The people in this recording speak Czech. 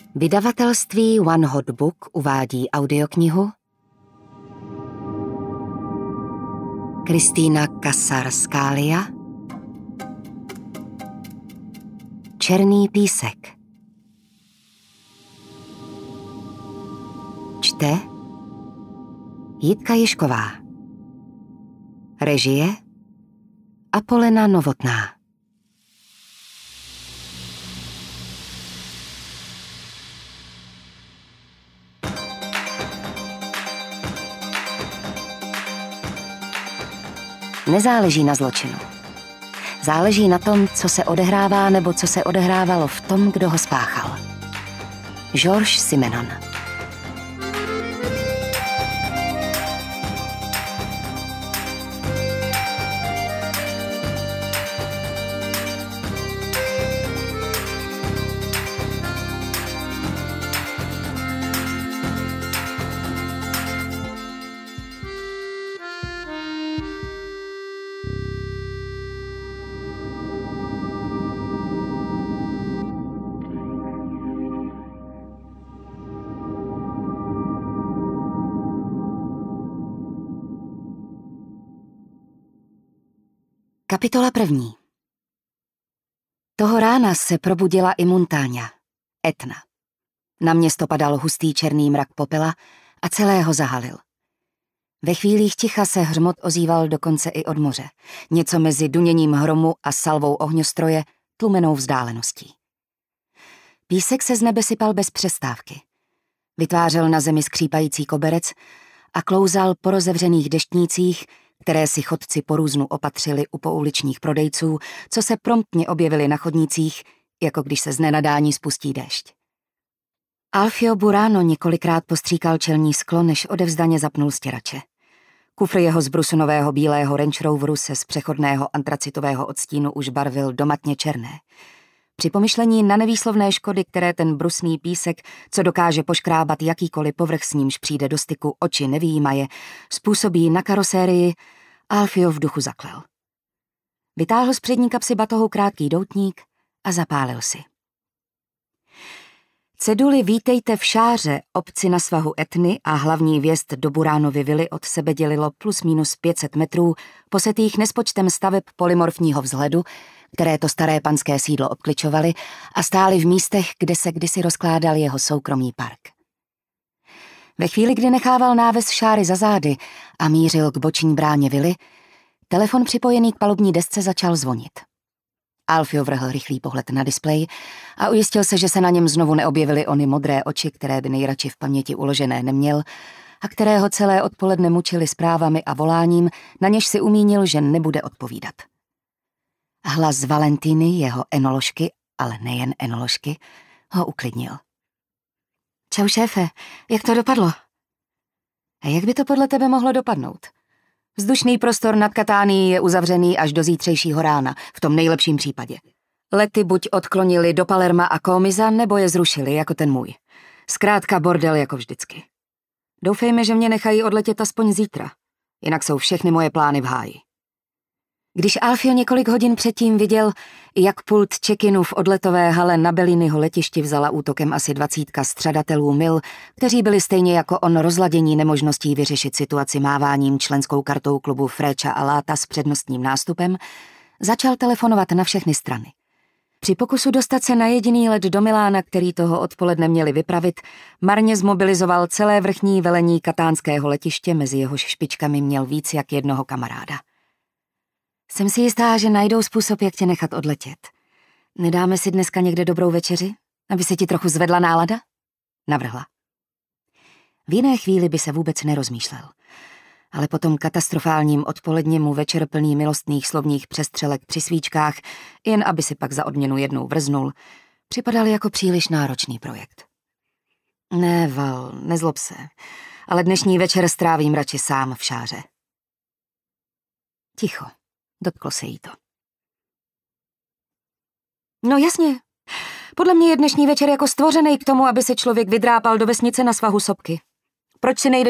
Vydavatelství One Hot Book uvádí audioknihu Kristýna Kassar-Skália Černý písek. Čte Jitka Jišková. Režie Apolena Novotná. Nezáleží na zločinu. Záleží na tom, co se odehrává nebo co se odehrávalo v tom, kdo ho spáchal. Georges Simenon. Kapitola 1. Toho rána se probudila i Montáňa, Etna. Na město padal hustý černý mrak popela a celé ho zahalil. Ve chvílích ticha se hřmot ozýval dokonce i od moře, něco mezi duněním hromu a salvou ohňostroje, tlumenou vzdáleností. Písek se z nebe sypal bez přestávky. Vytvářel na zemi skřípající koberec a klouzal po rozevřených deštnících, které si chodci po různu opatřili u pouličních prodejců, co se promptně objevili na chodnících, jako když se z nenadání spustí déšť. Alfio Burano několikrát postříkal čelní sklo, než odevzdaně zapnul stěrače. Kufr jeho z brusunového bílého Range Roveru se z přechodného antracitového odstínu už barvil do matně černé. Při pomyšlení na nevýslovné škody, které ten brusný písek, co dokáže poškrábat jakýkoliv povrch, s nímž přijde do styku, oči nevyjímaje, způsobí na karosérii, Alfio v duchu zaklel. Vytáhl z přední kapsy batohu krátký doutník a zapálil si. Ceduly Vítejte v Šáře, obci na svahu Etny, a hlavní vjezd do Buránovy vily od sebe dělilo plus minus 500 metrů, posetých nespočtem staveb polymorfního vzhledu, které to staré panské sídlo obkličovaly a stály v místech, kde se kdysi rozkládal jeho soukromý park. Ve chvíli, kdy nechával náves Šáry za zády a mířil k boční bráně vily, telefon připojený k palubní desce začal zvonit. Alfio vrhl rychlý pohled na displej a ujistil se, že se na něm znovu neobjevily ony modré oči, které by nejradši v paměti uložené neměl a které ho celé odpoledne mučily zprávami a voláním, na něž si umínil, že nebude odpovídat. Hlas Valentiny, jeho enoložky, ale nejen enoložky, ho uklidnil. Čau šéfe, jak to dopadlo? A jak by to podle tebe mohlo dopadnout? Vzdušný prostor nad Katánií je uzavřený až do zítřejšího rána, v tom nejlepším případě. Lety buď odklonili do Palerma a Komiza, nebo je zrušili, jako ten můj. Zkrátka bordel jako vždycky. Doufejme, že mě nechají odletět aspoň zítra, jinak jsou všechny moje plány v háji. Když Alfio několik hodin předtím viděl, jak pult check-inu v odletové hale na Belliniho letišti vzala útokem asi 20 střadatelů mil, kteří byli stejně jako on rozladění nemožností vyřešit situaci máváním členskou kartou klubu Freccia a Lata s přednostním nástupem, začal telefonovat na všechny strany. Při pokusu dostat se na jediný let do Milána, který toho odpoledne měli vypravit, marně zmobilizoval celé vrchní velení katánského letiště, mezi jehož špičkami měl víc jak jednoho kamaráda. Jsem si jistá, že najdou způsob, jak tě nechat odletět. Nedáme si dneska někde dobrou večeři, aby se ti trochu zvedla nálada? Navrhla. V jiné chvíli by se vůbec nerozmýšlel. Ale po tom katastrofálním odpoledně mu večer plný milostných slovních přestřelek při svíčkách, jen aby si pak za odměnu jednou vrznul, připadal jako příliš náročný projekt. Ne, Val, nezlob se, ale dnešní večer strávím radši sám v Šáře. Ticho. Dotklo se jí to. No jasně. Podle mě je dnešní večer jako stvořený k tomu, aby se člověk vydrápal do vesnice na svahu sopky. Proč si nejdeš